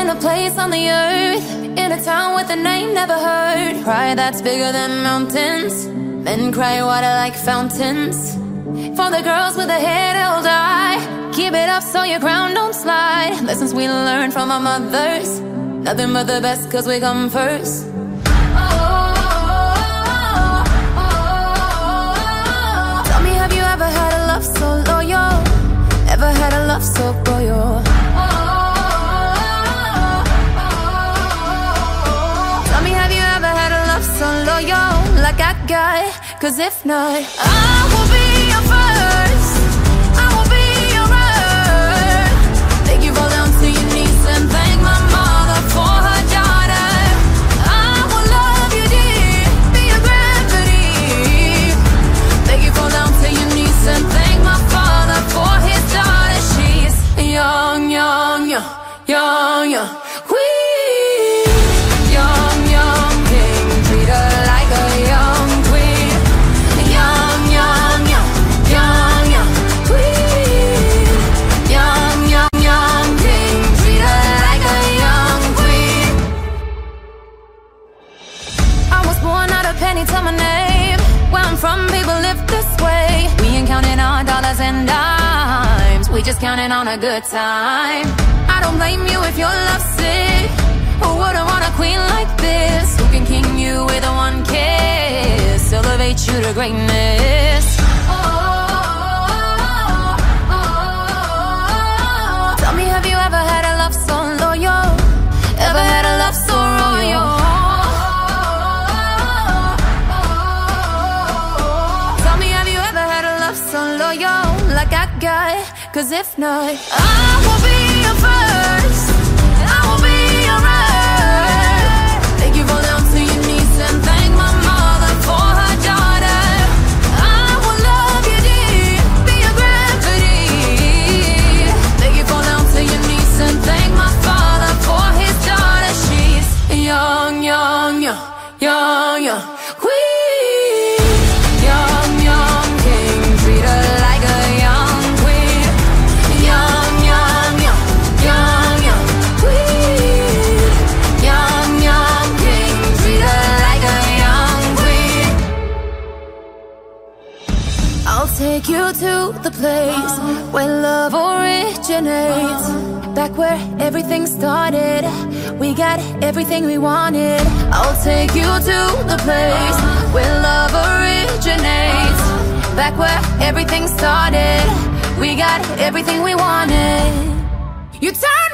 in a place on the earth, in a town with a name never heard. Pride that's bigger than mountains, men cry water like fountains. For the girls with their head held high, keep it up so your crown don't slide. Lessons we learned from our mothers, nothing but the best cause we come first. Tell me, have you ever had a love so loyal? Ever had a love so royal? Tell me, have you ever had a love so loyal like I got? Cause if not, I will be your first, I will be your earth. Make you fall down to your knees and thank my mother for her daughter. I will love you deep, be your gravity. Make you fall down to your knees and thank my father for his daughter. She's young, young, young, young, young queen. Young, young king, treat her like a young queen. Young, young, young, young, young queen. Young, young, young king, treat her like a young queen. I was born out of penny to my name. Where I'm from, people live this way. We ain't counting our dollars and dimes, we just counting on a good time. I don't blame you if you're lovesick. Who wouldn't want a queen like this? Who can king you with a one kiss, elevate you to greatness? Tell me, have you ever had a love so loyal? Ever had a love so royal? Tell me, have you ever had a love so loyal like I got? Cause if not, I will be your first, I will be your earth. Make you fall down to your knees and thank my mother for her daughter. I will love you deep, be your gravity. Make you fall down to your knees and thank my father for his daughter. She's young, young, young, young, young queen. Young, young king, treat her like a young queen. Young, young, young, young, young queen. Young, young king, treat her like a young queen. I'll take you to the place where love originates. Back where everything started, we got everything we wanted. I'll take you to the place where love originates. Back where everything started, we got everything we wanted. You turn